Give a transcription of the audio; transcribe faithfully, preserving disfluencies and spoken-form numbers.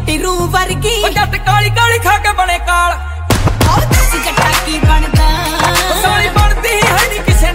ਚਿੱਟੀ ਰੂ ਵਰਗੀ ਉਹ ਜੱਟ ਕਾਲੀ ਕਾਲੀ ਖਾ ਕੇ ਬਣੇ ਕਾਲ ਉਹ ਦੱਸ ਜੱਟਾ ਕੀ ਬਣਦਾ ਸਾਲੀ ਬਣਦੀ ਹੈ ਨੀ ਕਿਸੇ